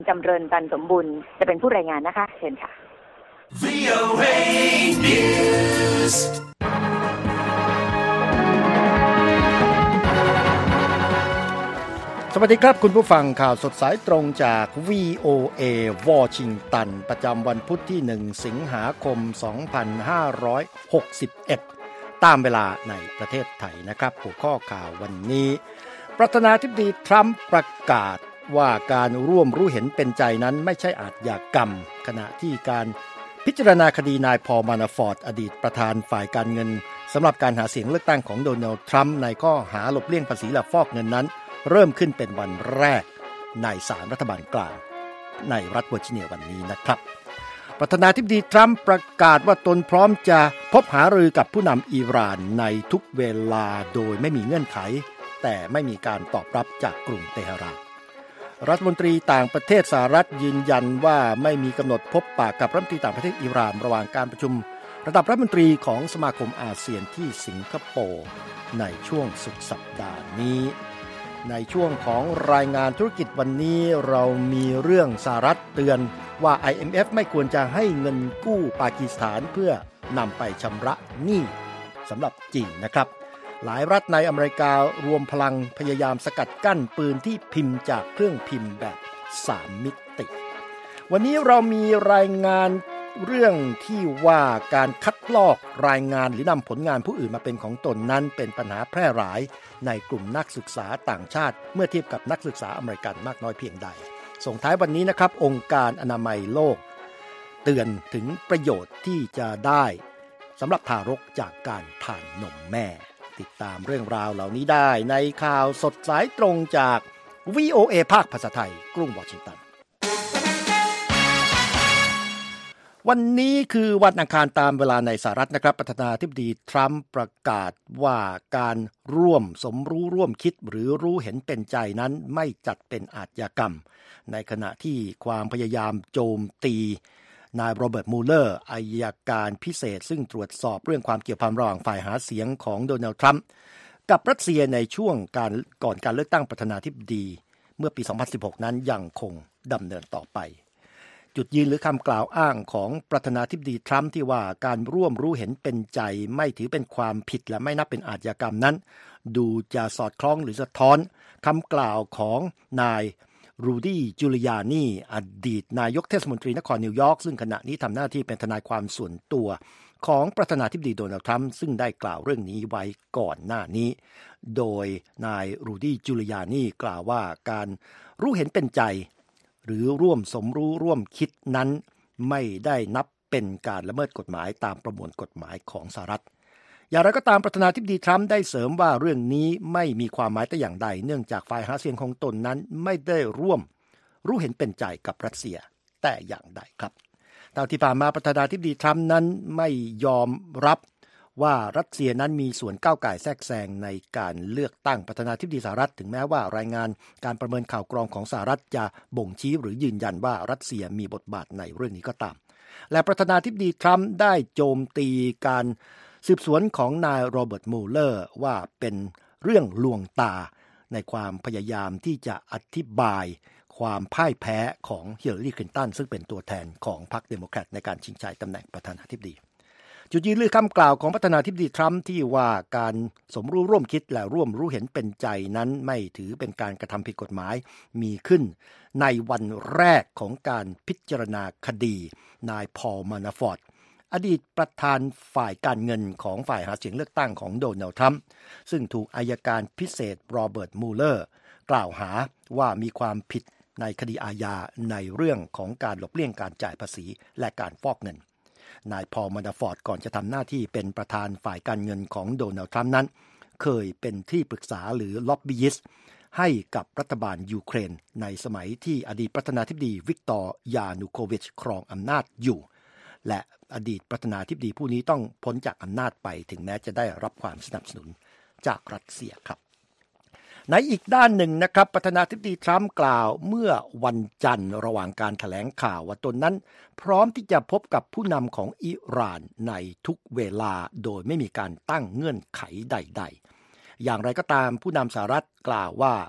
จำเริญตันสมบูรณ์จะเป็นผู้รายงานนะคะเชิญค่ะ VOA News สวัสดีครับคุณผู้ฟังข่าวสดสายตรงจาก VOA วอชิงตันประจำวันพุธที่1สิงหาคม2561ตามเวลาในประเทศไทยนะครับหัวข้อข่าววันนี้ประธานาธิบดีทรัมป์ประกาศว่าการร่วมรู้เห็นเป็นใจนั้นไม่ใช่อาชญากรรมขณะที่การพิจารณาคดีนายพอล มานาฟอร์ตอดีตประธานฝ่ายการเงินสำหรับการหาเสียงเลือกตั้งของโดนัลด์ทรัมป์ในข้อหาหลบเลี่ยงภาษีและฟอกเงินนั้นเริ่มขึ้นเป็นวันแรกในศาลรัฐบาลกลางในรัฐเวอร์จิเนียวันนี้นะครับประธานาธิบดีทรัมป์ประกาศว่าตนพร้อมจะพบหารือกับผู้นำอิหร่านในทุกเวลาโดยไม่มีเงื่อนไขแต่ไม่มีการตอบรับจากกรุงเตหะรานรัฐมนตรีต่างประเทศสหรัฐยืนยันว่าไม่มีกำหนดพบปะกับรัฐมนตรีต่างประเทศอิหร่านระหว่างการประชุมระดับรัฐมนตรีของสมาคมอาเซียนที่สิงคโปร์ในช่วงสุดสัปดาห์นี้ในช่วงของรายงานธุรกิจวันนี้เรามีเรื่องสหรัฐเตือนว่า IMF ไม่ควรจะให้เงินกู้ปากีสถานเพื่อนำไปชำระหนี้สำหรับจีนนะครับหลายรัฐในอเมริการวมพลังพยายามสกัดกั้นปืนที่พิมพ์จากเครื่องพิมพ์แบบ3มิติวันนี้เรามีรายงานเรื่องที่ว่าการคัดลอกรายงานหรือนำผลงานผู้อื่นมาเป็นของตนนั้นเป็นปัญหาแพร่หลายในกลุ่มนักศึกษาต่างชาติเมื่อเทียบกับนักศึกษาอเมริกันมากน้อยเพียงใดส่งท้ายวันนี้นะครับองค์การอนามัยโลกเตือนถึงประโยชน์ที่จะได้สำหรับทารกจากการทานนมแม่ติดตามเรื่องราวเหล่านี้ได้ในข่าวสดสายตรงจาก VOA ภาคภาษาไทยกรุงวอชิงตันวันนี้คือวันอังคารตามเวลาในสหรัฐนะครับประธานาธิบดีทรัมป์ประกาศว่าการร่วมสมรู้ร่วมคิดหรือรู้เห็นเป็นใจนั้นไม่จัดเป็นอาชญากรรมในขณะที่ความพยายามโจมตีนายโรเบิร์ตมูเลอร์อัยการพิเศษซึ่งตรวจสอบเรื่องความเกี่ยวพันระหว่างฝ่ายหาเสียงของโดนัลด์ทรัมป์กับรัสเซียในช่วงก่อนการเลือกตั้งประธานาธิบดีเมื่อปี 2016 นั้นยังคงดำเนินต่อไปจุดยืนหรือคำกล่าวอ้างของประธานาธิบดีทรัมป์ที่ว่าการร่วมรู้เห็นเป็นใจไม่ถือเป็นความผิดและไม่นับเป็นอาชญากรรมนั้นดูจะสอดคล้องหรือสะท้อนคำกล่าวของนายรูดี้จูลิยานีอดีตนายกเทศมนตรีนครนิวยอร์กซึ่งขณะนี้ทำหน้าที่เป็นทนายความส่วนตัวของประธานาธิบดีโดนัลด์ทรัมป์ซึ่งได้กล่าวเรื่องนี้ไว้ก่อนหน้านี้โดยนายรูดี้จูลิยานีกล่าวว่าการรู้เห็นเป็นใจหรือร่วมสมรู้ร่วมคิดนั้นไม่ได้นับเป็นการละเมิดกฎหมายตามประมวลกฎหมายของสหรัฐอย่างไรก็ตามประธานาธิบดีทรัมป์ได้เสริมว่าเรื่องนี้ไม่มีความหมายแต่อย่างใดเนื่องจากฝ่ายหาเสียงของตนนั้นไม่ได้ร่วมรู้เห็นเป็นใจกับรัสเซียแต่อย่างใดครับตามที่ผ่านมาประธานาธิบดีทรัมป์นั้นไม่ยอมรับว่ารัสเซียนั้นมีส่วนก้าวก่ายแทรกแซงในการเลือกตั้งประธานาธิบดีสหรัฐถึงแม้ว่ารายงานการประเมินข่าวกรองของสหรัฐจะบ่งชี้หรือยืนยันว่ารัสเซียมีบทบาทในเรื่องนี้ก็ตามและประธานาธิบดีทรัมป์ได้โจมตีการสืบสวนของนายโรเบิร์ตมูเลอร์ว่าเป็นเรื่องลวงตาในความพยายามที่จะอธิบายความพ่ายแพ้ของฮิลลารีคลินตันซึ่งเป็นตัวแทนของพรรคเดโมแครตในการชิงชัยตำแหน่งประธานาธิบดีจุดยืนหรือคำกล่าวของประธานาธิบดีทรัมป์ที่ว่าการสมรู้ร่วมคิดและร่วมรู้เห็นเป็นใจนั้นไม่ถือเป็นการกระทำผิดกฎหมายมีขึ้นในวันแรกของการพิจารณาคดีนายพอล มานาฟอร์ตอดีตประธานฝ่ายการเงินของฝ่ายหาเสียงเลือกตั้งของโดนัลด์ทรัมป์ซึ่งถูกอัยการพิเศษโรเบิร์ตมูเลอร์กล่าวหาว่ามีความผิดในคดีอาญาในเรื่องของการหลบเลี่ยงการจ่ายภาษีและการฟอกเงินนายพอล มานาฟอร์ตก่อนจะทำหน้าที่เป็นประธานฝ่ายการเงินของโดนัลด์ทรัมป์นั้นเคยเป็นที่ปรึกษาหรือล็อบบี้ยิสต์ให้กับรัฐบาลยูเครนในสมัยที่อดีตประธานาธิบดีวิกตอร์ ยานูโควิชครองอำนาจอยู่และอดีตประธานาธิบดีผู้นี้ต้องพ้นจากอำนาจไปถึงแม้จะได้รับความสนับสนุนจากรัสเซียครับในอีกด้านหนึ่งนะครับประธานาธิบดีทรัมป์กล่าวเมื่อวันจันทร์ระหว่างการแถลงข่าวว่าตนนั้นพร้อมที่จะพบกับผู้นำของอิหร่านในทุกเวลาโดยไม่มีการตั้งเงื่อนไขใดๆอย่างไรก็ตามผู้นำสหรัฐกล่าวว่า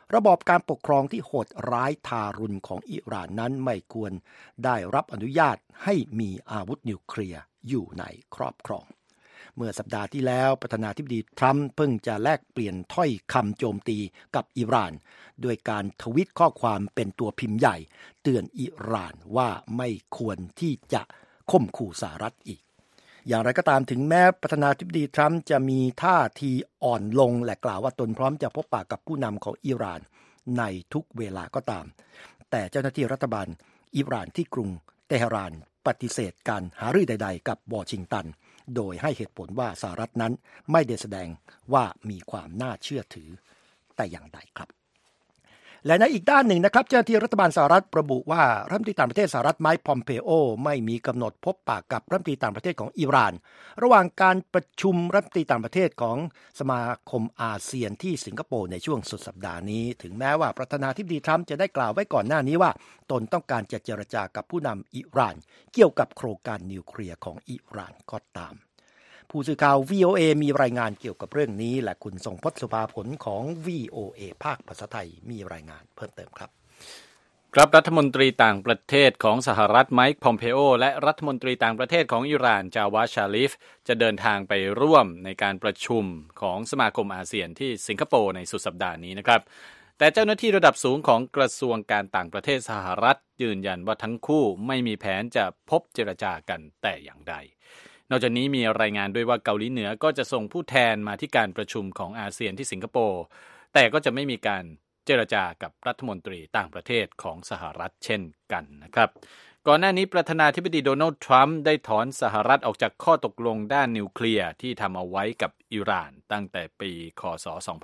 ระบอบการปกครองที่โหดร้ายทารุณของอิหร่านนั้นไม่ควรได้รับอนุญาตให้มีอาวุธนิวเคลียร์อยู่ในครอบครองเมื่อสัปดาห์ที่แล้วประธานาธิบดีทรัมป์เพิ่งจะแลกเปลี่ยนถ้อยคำโจมตีกับอิหร่านด้วยการทวิตข้อความเป็นตัวพิมพ์ใหญ่เตือนอิหร่านว่าไม่ควรที่จะข่มขู่สหรัฐอีกอย่างไรก็ตามถึงแม้ประธานาธิบดีทรัมป์จะมีท่าทีอ่อนลงและกล่าวว่าตนพร้อมจะพบปะกับผู้นำของอิหร่านในทุกเวลาก็ตามแต่เจ้าหน้าที่รัฐบาลอิหร่านที่กรุงเตหะรานปฏิเสธการหารือใดๆกับวอชิงตันโดยให้เหตุผลว่าสหรัฐนั้นไม่ได้แสดงว่ามีความน่าเชื่อถือแต่อย่างใดครับและในอีกด้านหนึ่งนะครับเจ้าหน้าที่รัฐบาลสหรัฐระบุว่ารัฐมนตรีต่างประเทศสหรัฐไมค์พอมเพโอไม่มีกำหนดพบปะกับรัฐมนตรีต่างประเทศของอิหร่านระหว่างการประชุมรัฐมนตรีต่างประเทศของสมาคมอาเซียนที่สิงคโปร์ในช่วงสุดสัปดาห์นี้ถึงแม้ว่าประธานาธิบดีทรัมป์จะได้กล่าวไว้ก่อนหน้านี้ว่าตนต้องการจะเจรจากับผู้นำอิหร่านเกี่ยวกับโครงการนิวเคลียร์ของอิหร่านก็ตามผู้สื่อข่าว VOA มีรายงานเกี่ยวกับเรื่องนี้และคุณทรงพจน์สุภาผลของ VOA ภาคภาษาไทยมีรายงานเพิ่มเติมครับครับรัฐมนตรีต่างประเทศของสหรัฐไมค์พอมเพโอและรัฐมนตรีต่างประเทศของอิหร่านจาวาด ชาริฟจะเดินทางไปร่วมในการประชุมของสมาคมอาเซียนที่สิงคโปร์ในสุดสัปดาห์นี้นะครับแต่เจ้าหน้าที่ระดับสูงของกระทรวงการต่างประเทศสหรัฐยืนยันว่าทั้งคู่ไม่มีแผนจะพบเจรจากันแต่อย่างใดนอกจากนี้มีรายงานด้วยว่าเกาหลีเหนือก็จะส่งผู้แทนมาที่การประชุมของอาเซียนที่สิงคโปร์แต่ก็จะไม่มีการเจรจากับรัฐมนตรีต่างประเทศของสหรัฐเช่นกันนะครับก่อนหน้านี้ประธานาธิบดีโดนัลด์ทรัมป์ได้ถอนสหรัฐออกจากข้อตกลงด้านนิวเคลียร์ที่ทำเอาไว้กับอิหร่านตั้งแต่ปีค.ศ.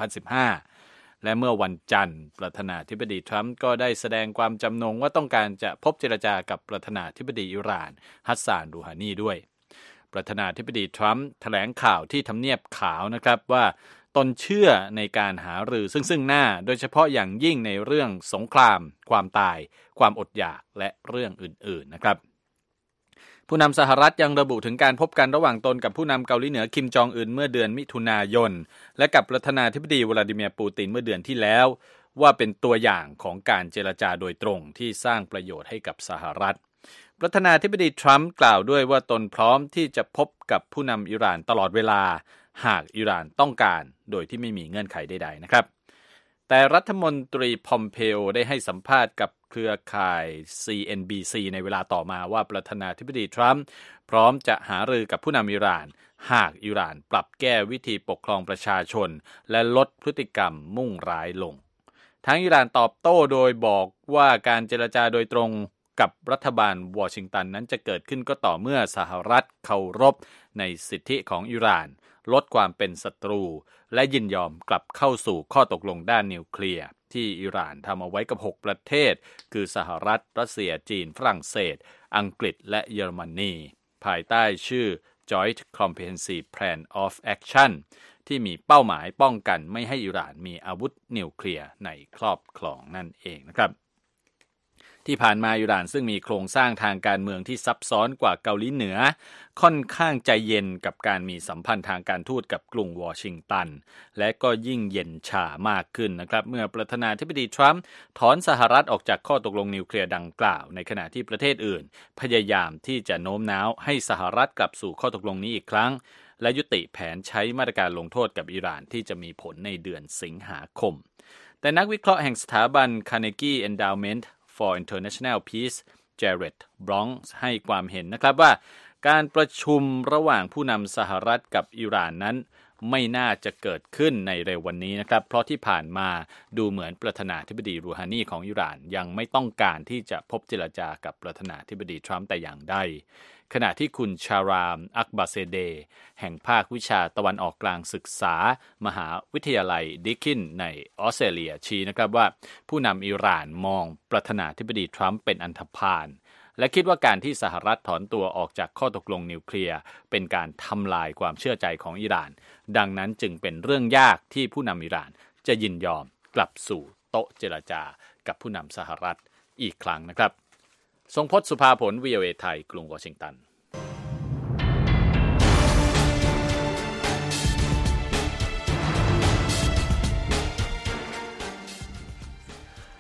2015และเมื่อวันจันทร์ประธานาธิบดีทรัมป์ก็ได้แสดงความจำนงว่าต้องการจะพบเจรจากับประธานาธิบดีอิหร่านฮัสซาน รูฮานีด้วยประธานาธิบดีทรัมป์แถลงข่าวที่ทำเนียบขาวนะครับว่าตนเชื่อในการหารือซึ่งหน้าโดยเฉพาะอย่างยิ่งในเรื่องสงครามความตายความอดอยากและเรื่องอื่นๆนะครับผู้นำสหรัฐยังระบุถึงการพบกันระหว่างตนกับผู้นำเกาหลีเหนือคิมจองอึนเมื่อเดือนมิถุนายนและกับประธานาธิบดีวลาดิเมียร์ปูตินเมื่อเดือนที่แล้วว่าเป็นตัวอย่างของการเจรจาโดยตรงที่สร้างประโยชน์ให้กับสหรัฐประธานาธิบดีทรัมป์กล่าวด้วยว่าตนพร้อมที่จะพบกับผู้นำอิหร่านตลอดเวลาหากอิหร่านต้องการโดยที่ไม่มีเงื่อนไขใดๆนะครับแต่รัฐมนตรีพอมเพโอได้ให้สัมภาษณ์กับเครือข่าย CNBC ในเวลาต่อมาว่าประธานาธิบดีทรัมป์พร้อมจะหารือกับผู้นำอิหร่านหากอิหร่านปรับแก้วิธีปกครองประชาชนและลดพฤติกรรมมุ่งร้ายลงทางอิหร่านตอบโต้โดยบอกว่าการเจรจาโดยตรงกับรัฐบาลวอชิงตันนั้นจะเกิดขึ้นก็ต่อเมื่อสหรัฐเคารพในสิทธิของอิหร่านลดความเป็นศัตรูและยินยอมกลับเข้าสู่ข้อตกลงด้านนิวเคลียร์ที่อิหร่านทำเอาไว้กับ6ประเทศคือสหรัฐรัสเซียจีนฝรั่งเศสอังกฤษและเยอรมนีภายใต้ชื่อ Joint Comprehensive Plan of Action ที่มีเป้าหมายป้องกันไม่ให้อิหร่านมีอาวุธนิวเคลียร์ในครอบครองนั่นเองนะครับที่ผ่านมาอิหร่านซึ่งมีโครงสร้างทางการเมืองที่ซับซ้อนกว่าเกาหลีเหนือค่อนข้างใจเย็นกับการมีสัมพันธ์ทางการทูตกับกรุงวอชิงตันและก็ยิ่งเย็นชามากขึ้นนะครับเมื่อประธานาธิบดีทรัมป์ถอนสหรัฐออกจากข้อตกลงนิวเคลียร์ดังกล่าวในขณะที่ประเทศอื่นพยายามที่จะโน้มน้าวให้สหรัฐกลับสู่ข้อตกลงนี้อีกครั้งและยุติแผนใช้มาตรการลงโทษกับอิหร่านที่จะมีผลในเดือนสิงหาคมแต่นักวิเคราะห์แห่งสถาบัน Carnegie Endowment for International Peace เจเร็ด บรองซ์ให้ความเห็นนะครับว่าการประชุมระหว่างผู้นำสหรัฐกับอิหร่านนั้นไม่น่าจะเกิดขึ้นในเร็ววันนี้นะครับเพราะที่ผ่านมาดูเหมือนประธานาธิบดีรูฮานีของอิหร่านยังไม่ต้องการที่จะพบเจรจากับประธานาธิบดีทรัมป์แต่อย่างใดขณะที่คุณชาราม อักบาเซเดแห่งภาควิชาตะวันออกกลางศึกษามหาวิทยาลัยดิคินในออสเตรเลียชี้นะครับว่าผู้นำอิหร่านมองประธานาธิบดีทรัมป์เป็นอันธพาลและคิดว่าการที่สหรัฐถอนตัวออกจากข้อตกลงนิวเคลียร์เป็นการทำลายความเชื่อใจของอิหร่านดังนั้นจึงเป็นเรื่องยากที่ผู้นำอิหร่านจะยินยอมกลับสู่โต๊ะเจรจากับผู้นำสหรัฐอีกครั้งนะครับทรงพจน์สุภาผล VOA ไทยกรุงวอชิงตัน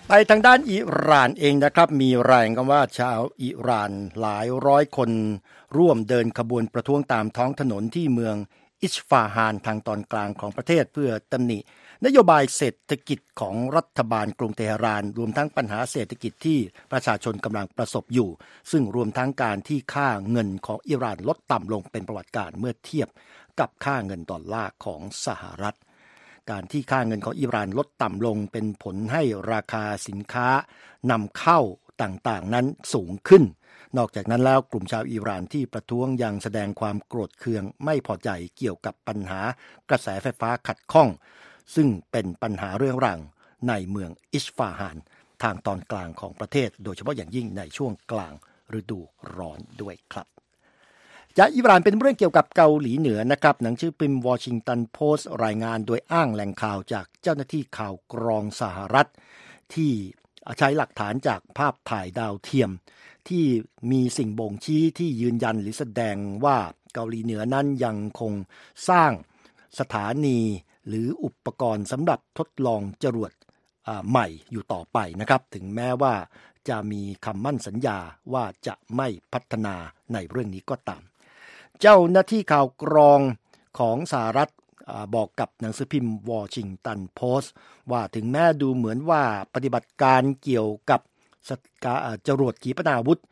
ไปทางด้านอิหร่านเองนะครับมีรายงานว่าชาวอิหร่านหลายร้อยคนร่วมเดินขบวนประท้วงตามท้องถนนที่เมืองอิสฟาฮานทางตอนกลางของประเทศเพื่อตำหนินโยบายเศรษฐกิจของรัฐบาลกรุงเตหะรานรวมทั้งปัญหาเศรษฐกิจที่ประชาชนกำลังประสบอยู่ซึ่งรวมทั้งการที่ค่าเงินของอิหร่านลดต่ำลงเป็นประวัติการณ์เมื่อเทียบกับค่าเงินดอลลาร์ของสหรัฐการที่ค่าเงินของอิหร่านลดต่ำลงเป็นผลให้ราคาสินค้านำเข้าต่างๆนั้นสูงขึ้นนอกจากนั้นแล้วกลุ่มชาวอิหร่านที่ประท้วงยังแสดงความโกรธเคืองไม่พอใจเกี่ยวกับปัญหากระแสไฟฟ้าขัดข้องซึ่งเป็นปัญหาเรื้อรังในเมืองอิสฟาฮานทางตอนกลางของประเทศโดยเฉพาะอย่างยิ่งในช่วงกลางฤดูร้อนด้วยครับจากอิหร่านเป็นเรื่องเกี่ยวกับเกาหลีเหนือนะครับหนังสือพิมพ์วอชิงตันโพสต์รายงานโดยอ้างแหล่งข่าวจากเจ้าหน้าที่ข่าวกรองสหรัฐที่ใช้หลักฐานจากภาพถ่ายดาวเทียมที่มีสิ่งบ่งชี้ที่ยืนยันหรือแสดงว่าเกาหลีเหนือนั้นยังคงสร้างสถานีหรืออุปกรณ์สำหรับทดลองจรวดใหม่อยู่ต่อไปนะครับถึงแม้ว่าจะมีคำมั่นสัญญาว่าจะไม่พัฒนาในเรื่องนี้ก็ตามเจ้าหน้าที่ข่าวกรองของสหรัฐบอกกับหนังสือพิมพ์วอชิงตันโพสต์ว่าถึงแม้ดูเหมือนว่าปฏิบัติการเกี่ยวกับจรวดขีปนาวุธ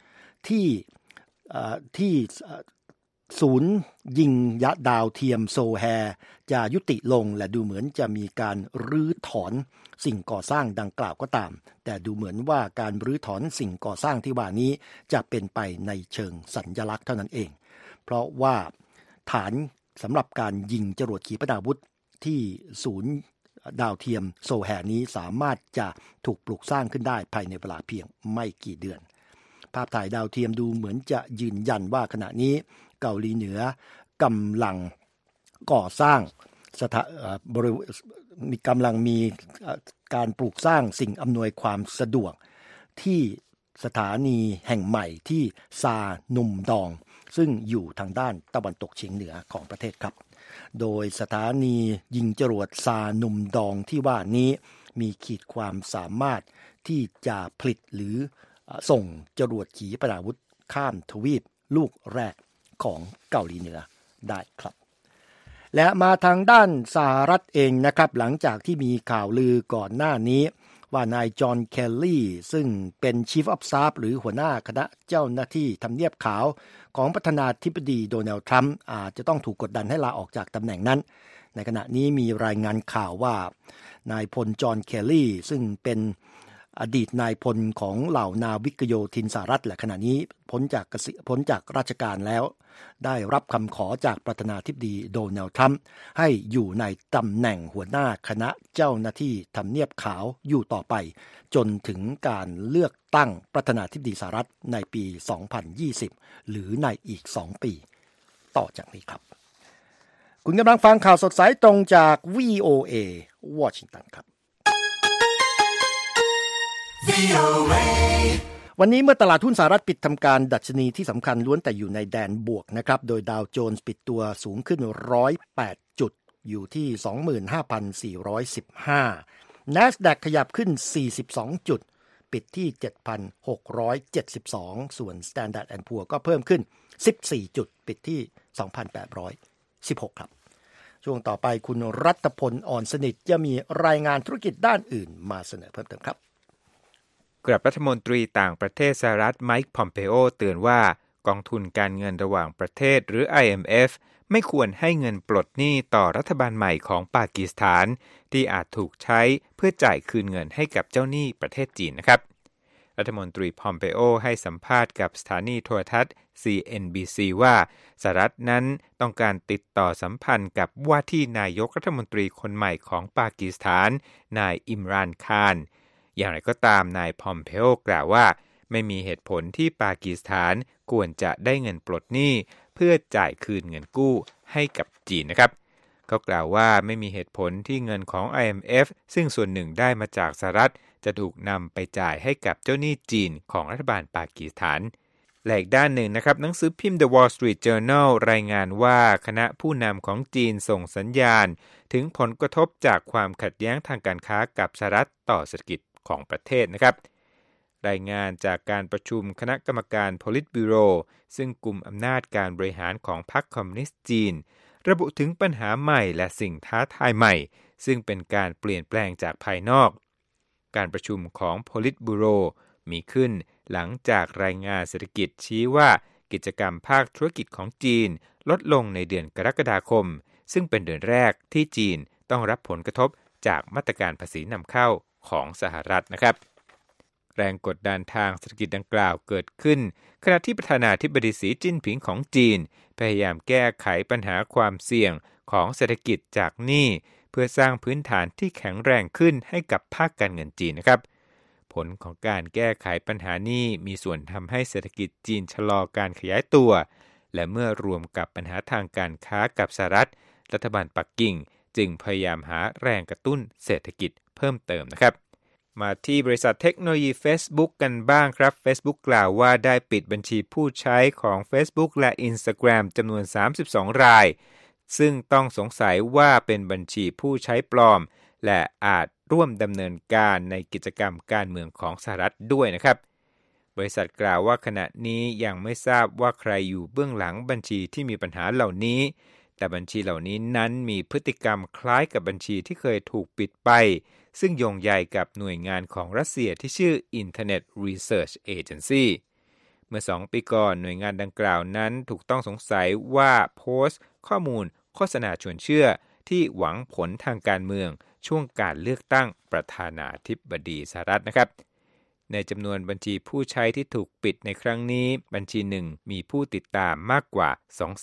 ที่ศูนย์ยิงยะดาวเทียมโซแฮจะยุติลงและดูเหมือนจะมีการรื้อถอนสิ่งก่อสร้างดังกล่าวก็ตามแต่ดูเหมือนว่าการรื้อถอนสิ่งก่อสร้างที่ว่านี้จะเป็นไปในเชิงสัญลักษณ์เท่านั้นเองเพราะว่าฐานสำหรับการยิงจรวดขีปนาวุธที่ศูนย์ดาวเทียมโซแฮนี้สามารถจะถูกปลูกสร้างขึ้นได้ภายในเวลาเพียงไม่กี่เดือนภาพถ่ายดาวเทียมดูเหมือนจะยืนยันว่าขณะนี้เกาหลีเหนือกำลังก่อสร้างกำลังมีการปลูกสร้างสิ่งอำนวยความสะดวกที่สถานีแห่งใหม่ที่ซานุมดองซึ่งอยู่ทางด้านตะวันตกเฉียงเหนือของประเทศครับโดยสถานียิงจรวดซานุมดองที่ว่านี้มีขีดความสามารถที่จะผลิตหรือส่งจรวดขีปนาวุธข้ามทวีปลูกแรกของเกาหลีเหนือได้ครับและมาทางด้านสหรัฐเองนะครับหลังจากที่มีข่าวลือก่อนหน้านี้ว่านายจอห์นเคลลี่ซึ่งเป็น Chief of Staff หรือหัวหน้าคณะเจ้าหน้าที่ทำเนียบขาวของประธานาธิบดีโดนัลด์ทรัมป์อาจจะต้องถูกกดดันให้ลาออกจากตำแหน่งนั้นในขณะนี้มีรายงานข่าวว่านายพลจอห์นเคลลี่ซึ่งเป็นอดีตนายพลของเหล่านาวิกโยธินสหรัฐและขณะนี้พ้นจากราชการแล้วได้รับคำขอจากประธานาธิบดีโดนัลด์ทรัมป์ให้อยู่ในตำแหน่งหัวหน้าคณะเจ้าหน้าที่ทำเนียบขาวอยู่ต่อไปจนถึงการเลือกตั้งประธานาธิบดีสหรัฐในปี 2020 หรือในอีก 2 ปีต่อจากนี้ครับคุณกำลังฟังข่าวสดสายตรงจาก VOA วอชิงตันครับวันนี้เมื่อตลาดหุ้นสหรัฐปิดทำการดัชนีที่สำคัญล้วนแต่อยู่ในแดนบวกนะครับโดยดาวโจนส์ปิดตัวสูงขึ้น108จุดอยู่ที่ 25,415 NASDAQ ขยับขึ้น42จุดปิดที่ 7,672 ส่วน Standard & Poor's ก็เพิ่มขึ้น14จุดปิดที่ 2,816 ครับช่วงต่อไปคุณรัตพลอ่อนสนิทจะมีรายงานธุรกิจด้านอื่นมาเสนอเพิ่มเติมครับกลับรัฐมนตรีต่างประเทศสหรัฐไมค์พอมเพโอเตือนว่ากองทุนการเงินระหว่างประเทศหรือ IMF ไม่ควรให้เงินปลดหนี้ต่อรัฐบาลใหม่ของปากีสถานที่อาจถูกใช้เพื่อจ่ายคืนเงินให้กับเจ้าหนี้ประเทศจีนนะครับรัฐมนตรีพอมเพโอให้สัมภาษณ์กับสถานีโทรทัศน์ CNBC ว่าสหรัฐนั้นต้องการติดต่อสัมพันธ์กับว่าที่นายกรัฐมนตรีคนใหม่ของปากีสถานนายอิมรานคานอย่างไรก็ตามนายพอมเพโอกล่าวว่าไม่มีเหตุผลที่ปากีสถานควรจะได้เงินปลดหนี้เพื่อจ่ายคืนเงินกู้ให้กับจีนนะครับเขากล่าวว่าไม่มีเหตุผลที่เงินของ IMF ซึ่งส่วนหนึ่งได้มาจากสหรัฐจะถูกนำไปจ่ายให้กับเจ้าหนี้จีนของรัฐบาลปากีสถานและอีกด้านหนึ่งนะครับหนังสือพิมพ์ The Wall Street Journal รายงานว่าคณะผู้นำของจีนส่งสัญญาณถึงผลกระทบจากความขัดแย้งทางการค้ากับสหรัฐต่อเศรษฐกิจของประเทศนะครับรายงานจากการประชุมคณะกรรมการโพลิตบิโรซึ่งกุมอำนาจการบริหารของพรรคคอมมิวนิสต์จีนระบุถึงปัญหาใหม่และสิ่งท้าทายใหม่ซึ่งเป็นการเปลี่ยนแปลงจากภายนอกการประชุมของโพลิตบิโรมีขึ้นหลังจากรายงานเศรษฐกิจชี้ว่ากิจกรรมภาคธุรกิจของจีนลดลงในเดือนกรกฎาคมซึ่งเป็นเดือนแรกที่จีนต้องรับผลกระทบจากมาตรการภาษีนำเข้าของสหรัฐนะครับแรงกดดันทางเศรษฐกิจดังกล่าวเกิดขึ้นขณะที่ประธานาธิบดีสีจิ้นผิงของจีนพยายามแก้ไขปัญหาความเสี่ยงของเศรษฐกิจจากหนี้เพื่อสร้างพื้นฐานที่แข็งแรงขึ้นให้กับภาคการเงินจีนนะครับผลของการแก้ไขปัญหานี้มีส่วนทำให้เศรษฐกิจจีนชะลอการขยายตัวและเมื่อรวมกับปัญหาทางการค้ากับสหรัฐรัฐบาลปักกิ่งจึงพยายามหาแรงกระตุ้นเศรษฐกิจเพิ่มเติมนะครับมาที่บริษัทเทคโนโลยี Facebook กันบ้างครับ Facebook กล่าวว่าได้ปิดบัญชีผู้ใช้ของ Facebook และ Instagram จำนวน32รายซึ่งต้องสงสัยว่าเป็นบัญชีผู้ใช้ปลอมและอาจร่วมดำเนินการในกิจกรรมการเมืองของสหรัฐด้วยนะครับบริษัทกล่าวว่าขณะนี้ยังไม่ทราบว่าใครอยู่เบื้องหลังบัญชีที่มีปัญหาเหล่านี้แต่บัญชีเหล่านี้นั้นมีพฤติกรรมคล้ายกับบัญชีที่เคยถูกปิดไปซึ่งโยงใยกับหน่วยงานของรัสเซียที่ชื่อ Internet Research Agency เมื่อ2ปีก่อนหน่วยงานดังกล่าวนั้นถูกต้องสงสัยว่าโพสต์ข้อมูลโฆษณาชวนเชื่อที่หวังผลทางการเมืองช่วงการเลือกตั้งประธานาธิบดีสหรัฐนะครับในจำนวนบัญชีผู้ใช้ที่ถูกปิดในครั้งนี้บัญชีหนึ่งมีผู้ติดตามมากกว่า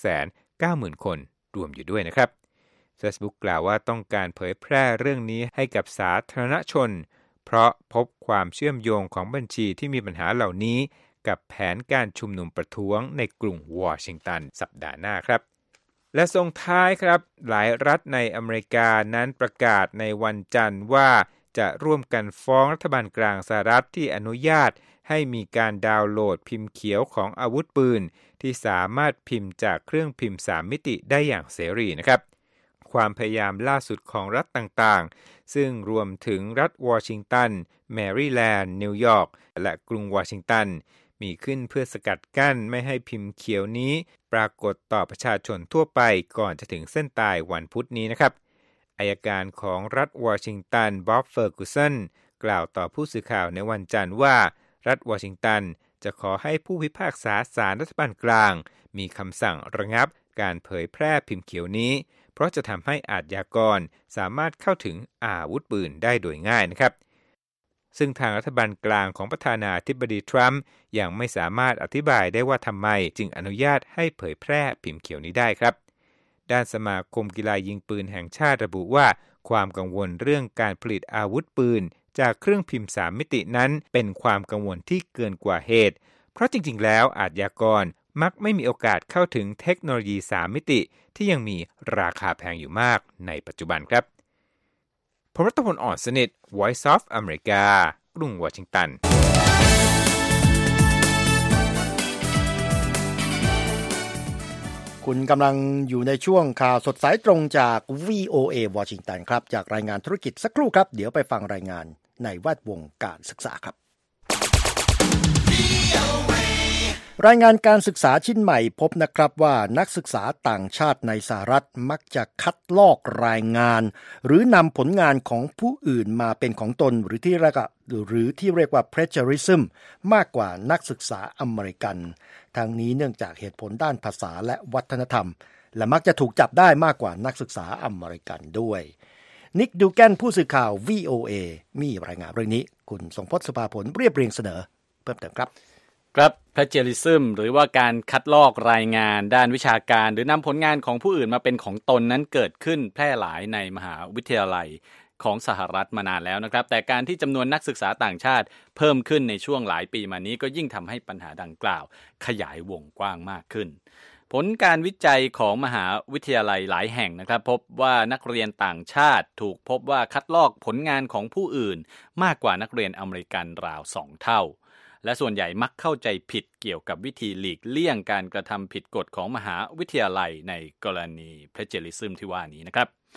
290,000 คนรวมอยู่ด้วยนะครับ Facebook กล่าวว่าต้องการเผยแพร่เรื่องนี้ให้กับสาธารณชนเพราะพบความเชื่อมโยงของบัญชีที่มีปัญหาเหล่านี้กับแผนการชุมนุมประท้วงในกรุงวอชิงตันสัปดาห์หน้าครับและส่งท้ายครับหลายรัฐในอเมริกานั้นประกาศในวันจันทร์ว่าจะร่วมกันฟ้องรัฐบาลกลางสหรัฐที่อนุญาตให้มีการดาวน์โหลดพิมพ์เขียวของอาวุธปืนที่สามารถพิมพ์จากเครื่องพิมพ์3มิติได้อย่างเสรีนะครับความพยายามล่าสุดของรัฐต่างๆซึ่งรวมถึงรัฐวอชิงตันแมริแลนด์นิวยอร์กและกรุงวอชิงตันมีขึ้นเพื่อสกัดกั้นไม่ให้พิมพ์เขียวนี้ปรากฏต่อประชาชนทั่วไปก่อนจะถึงเส้นตายวันพุธนี้นะครับอัยการของรัฐวอชิงตันบ๊อบเฟอร์กูสันกล่าวต่อผู้สื่อข่าวในวันจันทร์ว่ารัฐวอชิงตันจะขอให้ผู้พิพากษาศาลรัฐบาลกลางมีคำสั่งระงับการเผยแพร่พิมพ์เขียวนี้เพราะจะทำให้อาชญากรสามารถเข้าถึงอาวุธปืนได้โดยง่ายนะครับซึ่งทางรัฐบาลกลางของประธานาธิบดีทรัมป์ยังไม่สามารถอธิบายได้ว่าทำไมจึงอนุญาตให้เผยแพร่พิมพ์เขียวนี้ได้ครับด้านสมาคมกีฬายิงปืนแห่งชาติระบุว่าความกังวลเรื่องการผลิตอาวุธปืนจากเครื่องพิมพ์3มิตินั้นเป็นความกังวลที่เกินกว่าเหตุเพราะจริงๆแล้วอาชญากรมักไม่มีโอกาสเข้าถึงเทคโนโลยี3มิติที่ยังมีราคาแพงอยู่มากในปัจจุบันครับผมรัตพล อ่อนสนิท Voice of America กรุงวอชิงตันคุณกำลังอยู่ในช่วงข่าวสดสายตรงจาก VOA วอชิงตันครับจากรายงานธุรกิจสักครู่ครับเดี๋ยวไปฟังรายงานในแวดวงการศึกษาครับรายงานการศึกษาชิ้นใหม่พบนะครับว่านักศึกษาต่างชาติในสหรัฐมักจะคัดลอกรายงานหรือนำผลงานของผู้อื่นมาเป็นของตนหรือที่เรียกว่า plagiarism มากกว่านักศึกษาอเมริกันทั้งนี้เนื่องจากเหตุผลด้านภาษาและวัฒนธรรมและมักจะถูกจับได้มากกว่านักศึกษาอเมริกันด้วยนิกดูแกนผู้สื่อข่าว VOA มีรายงานเรื่องนี้คุณทรงพจน์ สุภาผลเรียบเรียงเสนอเพิ่มเติมครับ plagiarism หรือว่าการคัดลอกรายงานด้านวิชาการหรือนำผลงานของผู้อื่นมาเป็นของตนนั้นเกิดขึ้นแพร่หลายในมหาวิทยาลัยของสหรัฐมานานแล้วนะครับแต่การที่จำนวนนักศึกษาต่างชาติเพิ่มขึ้นในช่วงหลายปีมานี้ก็ยิ่งทำให้ปัญหาดังกล่าวขยายวงกว้างมากขึ้นผลการวิจัยของมหาวิทยาลัยหลายแห่งนะครับพบว่านักเรียนต่างชาติถูกพบว่าคัดลอกผลงานของผู้อื่นมากกว่านักเรียนอเมริกันราว2 เท่าและส่วนใหญ่มักเข้าใจผิดเกี่ยวกับวิธีหลีกเลี่ยงการกระทำผิดกฎของมหาวิทยาลัยในกรณี plagiarism ที่ว่านี้นะครับ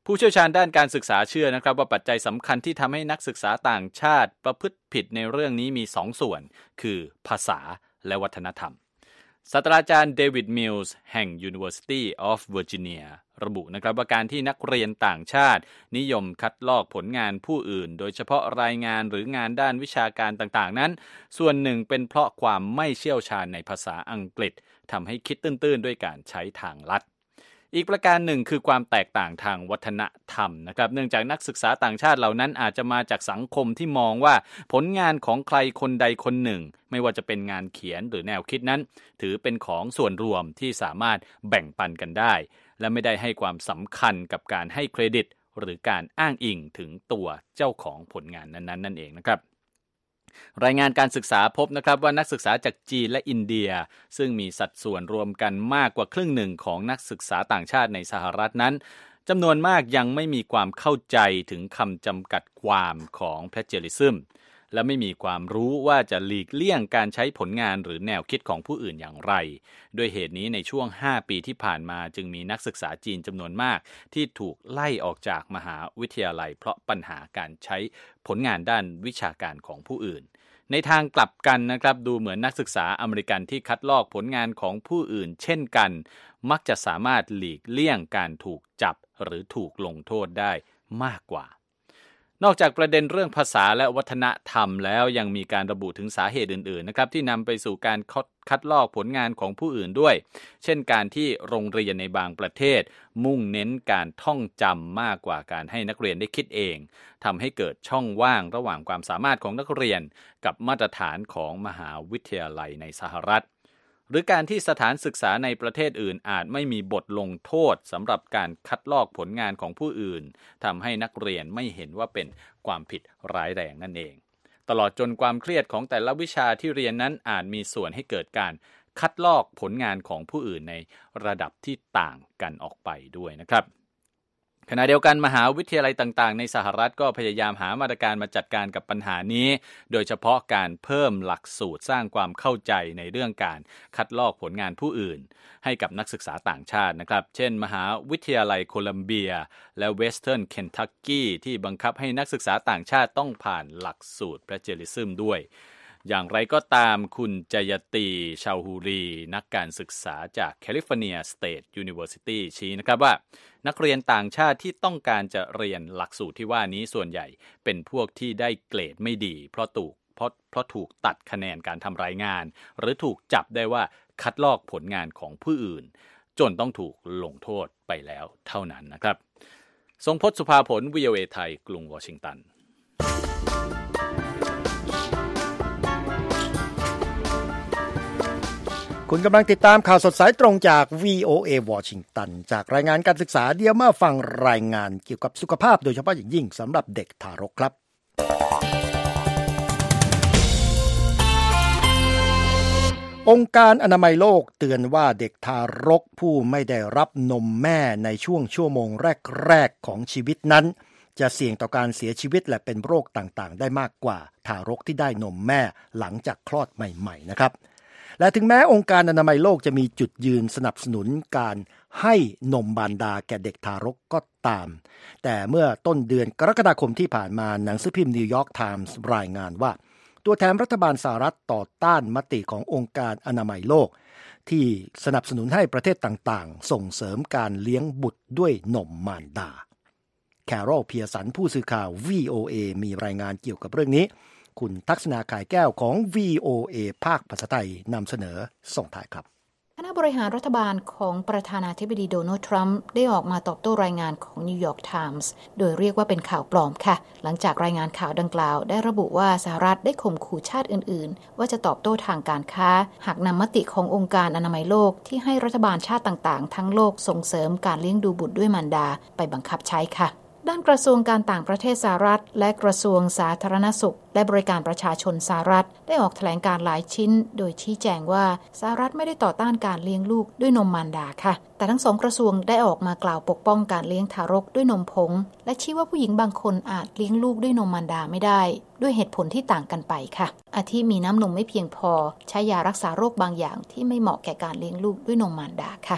ผู้เชี่ยวชาญด้านการศึกษาเชื่อนะครับว่าปัจจัยสำคัญที่ทำให้นักศึกษาต่างชาติประพฤติผิดในเรื่องนี้มี2 ส่วนคือภาษาและวัฒนธรรมศาสตราจารย์เดวิดมิลส์แห่ง University of Virginia ระบุนะครับว่าการที่นักเรียนต่างชาตินิยมคัดลอกผลงานผู้อื่นโดยเฉพาะรายงานหรืองานด้านวิชาการต่างๆนั้นส่วนหนึ่งเป็นเพราะความไม่เชี่ยวชาญในภาษาอังกฤษทำให้คิดตื้นๆด้วยการใช้ทางลัดอีกประการหนึ่งคือความแตกต่างทางวัฒนธรรมนะครับเนื่องจากนักศึกษาต่างชาติเหล่านั้นอาจจะมาจากสังคมที่มองว่าผลงานของใครคนใดคนหนึ่งไม่ว่าจะเป็นงานเขียนหรือแนวคิดนั้นถือเป็นของส่วนรวมที่สามารถแบ่งปันกันได้และไม่ได้ให้ความสำคัญกับการให้เครดิตหรือการอ้างอิงถึงตัวเจ้าของผลงานนั้นๆนั่นเองนะครับรายงานการศึกษาพบนะครับว่านักศึกษาจากจีนและอินเดียซึ่งมีสัดส่วนรวมกันมากกว่าครึ่งหนึ่งของนักศึกษาต่างชาติในสหรัฐนั้นจำนวนมากยังไม่มีความเข้าใจถึงคำจำกัดความของ plagiarism และไม่มีความรู้ว่าจะหลีกเลี่ยงการใช้ผลงานหรือแนวคิดของผู้อื่นอย่างไรด้วยเหตุนี้ในช่วง5 ปีที่ผ่านมาจึงมีนักศึกษาจีนจำนวนมากที่ถูกไล่ออกจากมหาวิทยาลัยเพราะปัญหาการใช้ผลงานด้านวิชาการของผู้อื่นในทางกลับกันนะครับดูเหมือนนักศึกษาอเมริกันที่คัดลอกผลงานของผู้อื่นเช่นกันมักจะสามารถหลีกเลี่ยงการถูกจับหรือถูกลงโทษได้มากกว่านอกจากประเด็นเรื่องภาษาและวัฒนธรรมแล้วยังมีการระบุถึงสาเหตุอื่นๆนะครับที่นำไปสู่การคัดลอกผลงานของผู้อื่นด้วยเช่นการที่โรงเรียนในบางประเทศมุ่งเน้นการท่องจำมากกว่าการให้นักเรียนได้คิดเองทำให้เกิดช่องว่างระหว่างความสามารถของนักเรียนกับมาตรฐานของมหาวิทยาลัยในสหรัฐหรือการที่สถานศึกษาในประเทศอื่นอาจไม่มีบทลงโทษสำหรับการคัดลอกผลงานของผู้อื่นทำให้นักเรียนไม่เห็นว่าเป็นความผิดร้ายแรงนั่นเองตลอดจนความเครียดของแต่ละวิชาที่เรียนนั้นอาจมีส่วนให้เกิดการคัดลอกผลงานของผู้อื่นในระดับที่ต่างกันออกไปด้วยนะครับขณะเดียวกันมหาวิทยาลัยต่างๆในสหรัฐก็พยายามหามาตรการมาจัดการกับปัญหานี้โดยเฉพาะการเพิ่มหลักสูตรสร้างความเข้าใจในเรื่องการคัดลอกผลงานผู้อื่นให้กับนักศึกษาต่างชาตินะครับเช่นมหาวิทยาลัยโคลัมเบียและเวสเทิร์นเคนทักกี้ที่บังคับให้นักศึกษาต่างชาติต้องผ่านหลักสูตร plagiarism ด้วยอย่างไรก็ตามคุณจยตีชาวฮูรีนักการศึกษาจาก California State University ชี้นะครับว่านักเรียนต่างชาติที่ต้องการจะเรียนหลักสูตรที่ว่านี้ส่วนใหญ่เป็นพวกที่ได้เกรดไม่ดีเพราะถูกตัดคะแนนการทำรายงานหรือถูกจับได้ว่าคัดลอกผลงานของผู้อื่นจนต้องถูกลงโทษไปแล้วเท่านั้นนะครับทรงพจน์สุภาผล VOA ไทยกรุงวอชิงตันคุณกำลังติดตามข่าวสดสายตรงจาก VOA วอชิงตันจากรายงานการศึกษาเดี๋ยวมาฟังรายงานเกี่ยวกับสุขภาพโดยเฉพาะอย่างยิ่งสำหรับเด็กทารกครับองค์การอนามัยโลกเตือนว่าเด็กทารกผู้ไม่ได้รับนมแม่ในช่วงชั่วโมงแรกๆของชีวิตนั้นจะเสี่ยงต่อการเสียชีวิตและเป็นโรคต่างๆได้มากกว่าทารกที่ได้นมแม่หลังจากคลอดใหม่ๆนะครับและถึงแม้องค์การอนามัยโลกจะมีจุดยืนสนับสนุนการให้นมบารดาแก่เด็กทารกก็ตามแต่เมื่อต้นเดือนกรกฎาคมที่ผ่านมาหนังสือพิมพ์นิวยอร์กไทมส์รายงานว่าตัวแทนรัฐบาลสหรัฐต่อต้านมติขององค์การอนามัยโลกที่สนับสนุนให้ประเทศต่างๆส่งเสริมการเลี้ยงบุตรด้วยนมมารดาแคโรล เพียร์สันผู้สื่อข่าว VOA มีรายงานเกี่ยวกับเรื่องนี้คุณทักษณาขายแก้วของ VOA ภาคภาษาไทยนำเสนอส่งท้ายครับคณะบริหารรัฐบาลของประธานาธิบดีโดนัลด์ทรัมป์ได้ออกมาตอบโต้รายงานของนิวยอร์กไทมส์โดยเรียกว่าเป็นข่าวปลอมค่ะหลังจากรายงานข่าวดังกล่าวได้ระบุว่าสหรัฐได้ข่มขู่ชาติอื่นๆว่าจะตอบโต้ทางการค้าหากนำมติขององค์การอนามัยโลกที่ให้รัฐบาลชาติต่างๆทั้งโลกส่งเสริมการเลี้ยงดูบุตรด้วยมารดาไปบังคับใช้ค่ะด้านกระทรวงการต่างประเทศสหรัฐและกระทรวงสาธารณสุขและบริการประชาชนสหรัฐได้ออกแถลงการหลายชิ้นโดยชี้แจงว่าสหรัฐไม่ได้ต่อต้านการเลี้ยงลูกด้วยนมมารดาค่ะแต่ทั้งสองกระทรวงได้ออกมากล่าวปกป้องการเลี้ยงทารกด้วยนมผงและชี้ว่าผู้หญิงบางคนอาจเลี้ยงลูกด้วยนมมารดาไม่ได้ด้วยเหตุผลที่ต่างกันไปค่ะอาทิมีน้ำนมไม่เพียงพอใช้ยารักษาโรคบางอย่างที่ไม่เหมาะแก่การเลี้ยงลูกด้วยนมมารดาค่ะ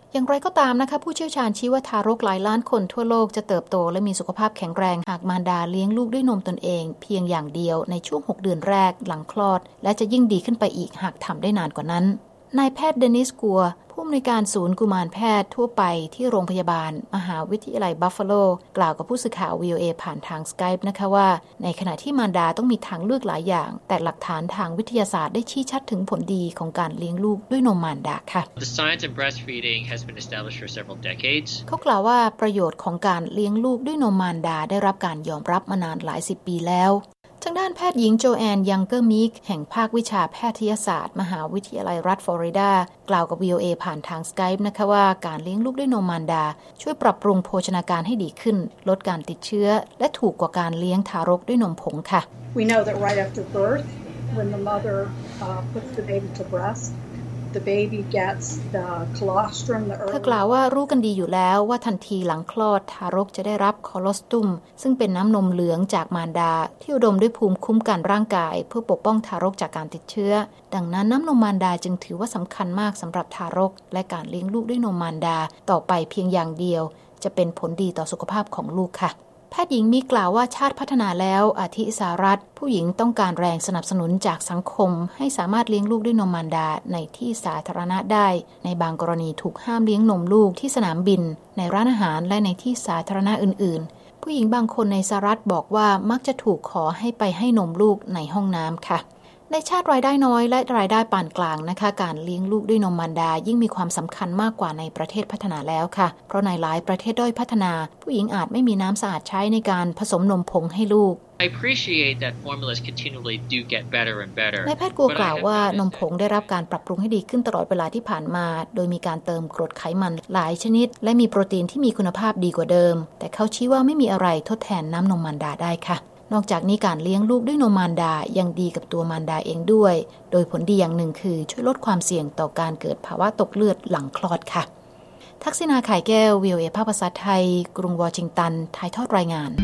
อย่างไรก็ตามนะคะผู้เชี่ยวชาญชี้ว่าทารกหลายล้านคนทั่วโลกจะเติบโตและมีสุขภาพแข็งแรงหากมารดาเลี้ยงลูกด้วยนมตนเองเพียงอย่างเดียวในช่วง6 เดือนแรกหลังคลอดและจะยิ่งดีขึ้นไปอีกหากทำได้นานกว่านั้นนายแพทย์เดนิสกัวผู้อำนวยการศูนย์กุมารแพทย์ทั่วไปที่โรงพยาบาลมหาวิทยาลัยบัฟฟาโลกล่าวกับผู้สื่อข่าว VOA ผ่านทาง Skype นะคะว่าในขณะที่มารดาต้องมีทางเลือกหลายอย่างแต่หลักฐานทางวิทยาศาสตร์ได้ชี้ชัดถึงผลดีของการเลี้ยงลูกด้วยนมมารดาค่ะ The science of breastfeeding has been established for several decades. เขากล่าวว่าประโยชน์ของการเลี้ยงลูกด้วยนมมารดาได้รับการยอมรับมานานหลาย10 ปีแล้วทางด้านแพทย์หญิงโจแอนยังเกอร์มิกแห่งภาควิชาแพทยศาสตร์มหาวิทยาลัยรัฐฟลอริดากล่าวกับ VOA ผ่านทาง Skype นะคะว่าการเลี้ยงลูกด้วยนมมารดาช่วยปรับปรุงโภชนาการให้ดีขึ้นลดการติดเชื้อและถูกกว่าการเลี้ยงทารกด้วยนมผงค่ะ We know that right after birth, when the mother puts the baby to breast, the baby gets the colostrum, the เธอกล่าวว่ารู้กันดีอยู่แล้วว่าทันทีหลังคลอดทารกจะได้รับคอโลสตุมซึ่งเป็นน้ำนมเหลืองจากมารดาที่อุดมด้วยภูมิคุ้มกันร่างกายเพื่อปกป้องทารกจากการติดเชื้อดังนั้นน้ำนมมารดาจึงถือว่าสำคัญมากสำหรับทารกและการเลี้ยงลูกด้วยนมมารดาต่อไปเพียงอย่างเดียวจะเป็นผลดีต่อสุขภาพของลูกค่ะแพทย์หญิงมีกล่าวว่าชาติพัฒนาแล้วอาทิสหรัฐผู้หญิงต้องการแรงสนับสนุนจากสังคมให้สามารถเลี้ยงลูกด้วยนมมารดาในที่สาธารณะได้ในบางกรณีถูกห้ามเลี้ยงนมลูกที่สนามบินในร้านอาหารและในที่สาธารณะอื่นๆผู้หญิงบางคนในสหรัฐบอกว่ามักจะถูกขอให้ไปให้นมลูกในห้องน้ำค่ะในชาติรายได้น้อยและรายได้ปานกลางนะคะการเลี้ยงลูกด้วยนมมารดายิ่งมีความสำคัญมากกว่าในประเทศพัฒนาแล้วค่ะเพราะในหลายประเทศด้อยพัฒนาผู้หญิงอาจไม่มีน้ำสะอาดใช้ในการผสมนมผงให้ลูก I appreciate that formulas continually do get better and better. นายแพทย์กัวกล่าวว่านมผงได้รับการปรับปรุงให้ดีขึ้นตลอดเวลาที่ผ่านมาโดยมีการเติมกรดไขมันหลายชนิดและมีโปรตีนที่มีคุณภาพดีกว่าเดิมแต่เขาชี้ว่าไม่มีอะไรทดแทนน้ำนมมารดาได้ค่ะนอกจากนี้การเลี้ยงลูกด้วยนมมารดายังดีกับตัวมารดาเองด้วยโดยผลดีอย่างหนึ่งคือช่วยลดความเสี่ยงต่อการเกิดภาวะตกเลือดหลังคลอดค่ะทักษิณาข่ายแก้ว VOA ภาคภาษาไทยกรุงวอชิงตันถ่ายทอดรายงาน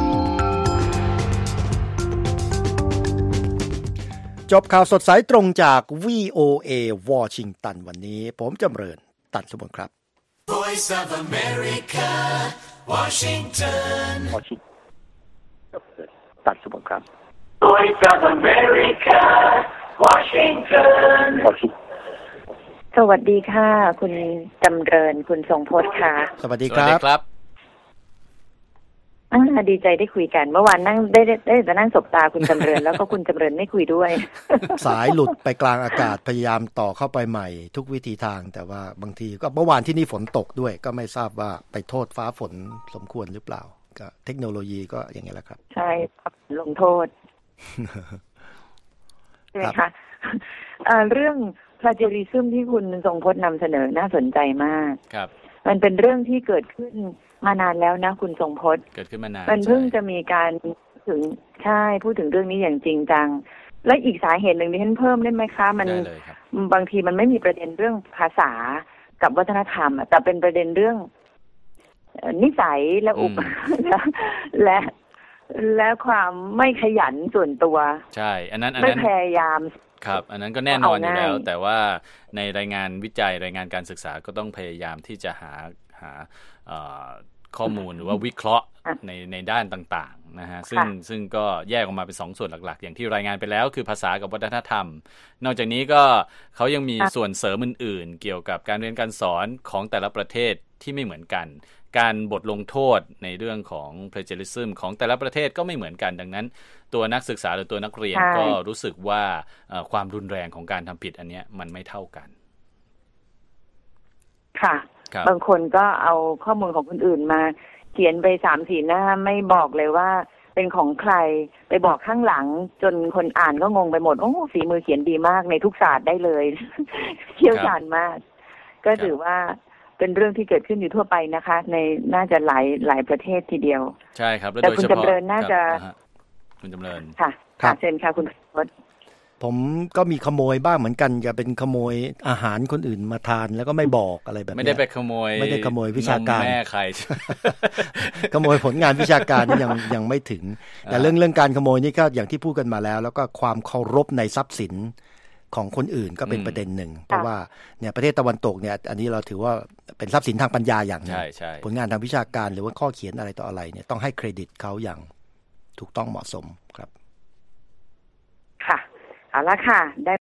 จบข่าวสดสายตรงจาก VOA วอชิงตันวันนี้ผมจำเริญตันสมบูรณ์ครับ Voice of America, Washington. ตัดสมบูรณ์ครับ Voice of America, Washington. สวัสดีค่ะคุณจำเริญคุณทรงพจน์ค่ะสวัสดีครับดีใจได้คุยกันเมื่อวานนั่งได้แต่นั่งสบตาคุณจำเริญแล้วก็คุณจำเริญไม่คุยด้วยสายหลุดไปกลางอากาศพยายามต่อเข้าไปใหม่ทุกวิธีทางแต่ว่าบางทีก็เมื่อวานที่นี่ฝนตกด้วยก็ไม่ทราบว่าไปโทษฟ้าฝนสมควรหรือเปล่าก็เทคโนโลยีก็อย่างนี้แหละครับใช่ครับลงโทษใช่ไหมคะเรื่อง plagiarism ที่คุณทรงพจน์นำเสนอน่าสนใจมากครับมันเป็นเรื่องที่เกิดขึ้นมานานแล้วนะคุณทรงพจน์เกิดขึ้นมานานมันเพิ่งจะมีการพูดถึงเรื่องนี้อย่างจริงจังและอีกสาเหตุหนึ่งที่ฉันเพิ่มได้ไหมคะมันบางทีมันไม่มีประเด็นเรื่องภาษากับวัฒนธรรมแต่เป็นประเด็นเรื่องนิสัยและและความไม่ขยันส่วนตัวใช่อันนั้นไม่พยายามครับอันนั้นก็แน่นอนอยู่แล้วแต่ว่าในรายงานวิจัยรายงานการศึกษาก็ต้องพยายามที่จะหาข้อมูลหรือว่าวิเคราะห์ในด้านต่างๆนะฮะซึ่งก็แยกออกมาเป็น2ส่วนหลักๆอย่างที่รายงานไปแล้วคือภาษากับวัฒนธรรมนอกจากนี้ก็เขายังมีส่วนเสริมอื่นๆเกี่ยวกับการเรียนการสอนของแต่ละประเทศที่ไม่เหมือนกันการบทลงโทษในเรื่องของ plagiarism ของแต่ละประเทศก็ไม่เหมือนกันดังนั้นตัวนักศึกษาหรือตัวนักเรียนก็รู้สึกว่าความรุนแรงของการทำผิดอันนี้มันไม่เท่ากันค่ะบางคนก็เอาข้อมูลของคนอื่นมาเขียนไป 3-4 หน้าไม่บอกเลยว่าเป็นของใครไปบอกข้างหลังจนคนอ่านก็งงไปหมดโอ้ฝีมือเขียนดีมากในทุกศาสตร์ได้เลยเชี่ยวชาญมากก็ถือว่าเป็นเรื่องที่เกิดขึ้นอยู่ทั่วไปนะคะในน่าจะหลายประเทศทีเดียวใช่ครับแต่คุณจำเริญน่าจะคุณจำเริญค่ะเชิญค่ะคุณพจน์ผมก็มีขโมยบ้างเหมือนกันจะเป็นขโมยอาหารคนอื่นมาทานแล้วก็ไม่บอกอะไรแบบนี้ไม่ได้ไปขโมยวิชาการแม่ใครขโมยผลงานวิชาการนี่ยังไม่ถึงแต่เรื่องการขโมยนี่ก็อย่างที่พูดกันมาแล้วก็ความเคารพในทรัพย์สินของคนอื่นก็เป็นประเด็นหนึ่งเพราะว่าเนี่ยประเทศตะวันตกเนี่ยอันนี้เราถือว่าเป็นทรัพย์สินทางปัญญาอย่างหนึ่งผลงานทางวิชาการหรือว่าข้อเขียนอะไรต่ออะไรเนี่ยต้องให้เครดิตเขาอย่างถูกต้องเหมาะสมครับค่ะเอาละค่ะได้